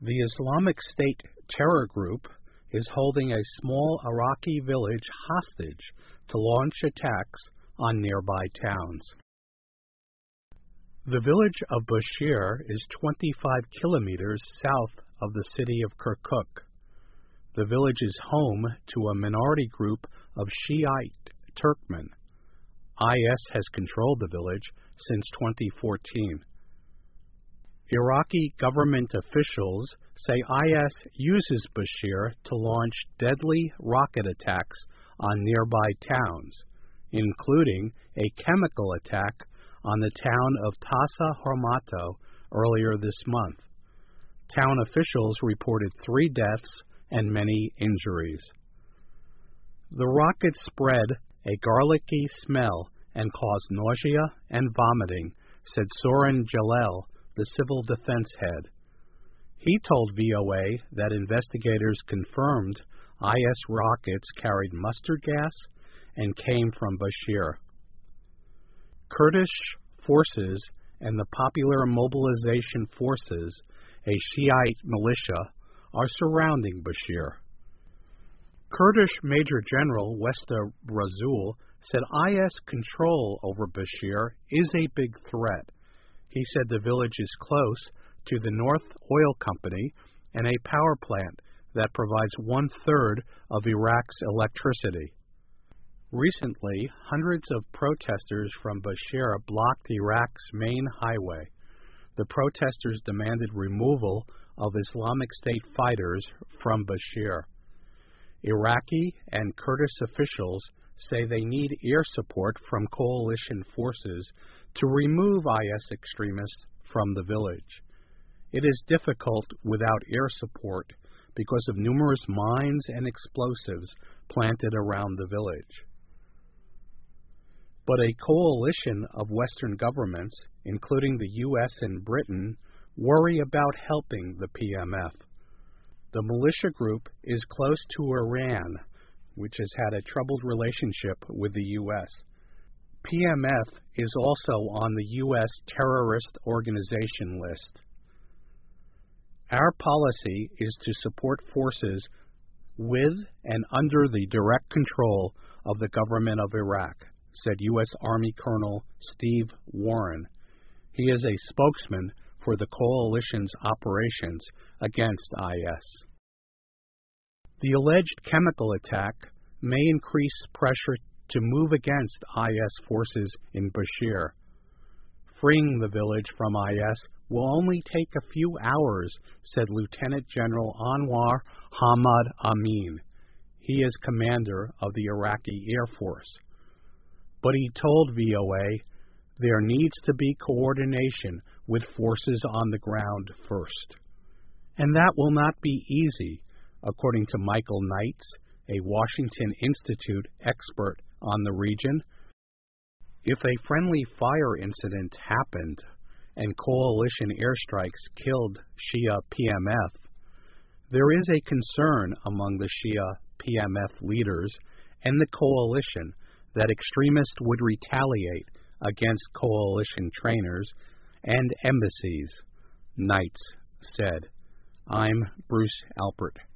The Islamic State terror group is holding a small Iraqi village hostage to launch attacks on nearby towns. The village of Bushehr is 25 kilometers south of the city of Kirkuk. The village is home to a minority group of Shiite Turkmen. IS has controlled the village since 2014. Iraqi government officials say IS uses Bushehr to launch deadly rocket attacks on nearby towns, including a chemical attack on the town of Tasa Hormato earlier this month. Town officials reported 3 deaths and many injuries. The rockets spread a garlicky smell and caused nausea and vomiting, said Soren Jalel, the civil defense head. He told VOA that investigators confirmed IS rockets carried mustard gas and came from Bushehr. Kurdish forces and the Popular Mobilization Forces, a Shiite militia, are surrounding Bushehr. Kurdish Major General Westa Razul said IS control over Bushehr is a big threat. He said the village is close to the North Oil Company and a power plant that provides 1/3 of Iraq's electricity. Recently, hundreds of protesters from Bushehr blocked Iraq's main highway. The protesters demanded removal of Islamic State fighters from Bushehr. Iraqi and Kurdish officials say they need air support from coalition forces to remove IS extremists from the village. It is difficult without air support because of numerous mines and explosives planted around the village. But a coalition of Western governments, including the U.S. and Britain, worry about helping the PMF. The militia group is close to Iran, which has had a troubled relationship with the U.S. PMF is also on the U.S. terrorist organization list. Our policy is to support forces with and under the direct control of the government of Iraq, said U.S. Army Colonel Steve Warren. He is a spokesman for the coalition's operations against IS. The alleged chemical attack may increase pressure to move against IS forces in Bushehr. Freeing the village from IS will only take a few hours, said Lieutenant General Anwar Hamad Amin. He is commander of the Iraqi Air Force. But he told VOA there needs to be coordination with forces on the ground first. And that will not be easy, according to Michael Knights, a Washington Institute expert on the region. If a friendly fire incident happened and coalition airstrikes killed Shia PMF, there is a concern among the Shia PMF leaders and the coalition that extremists would retaliate against coalition trainers and embassies, Knights said. I'm Bruce Alpert.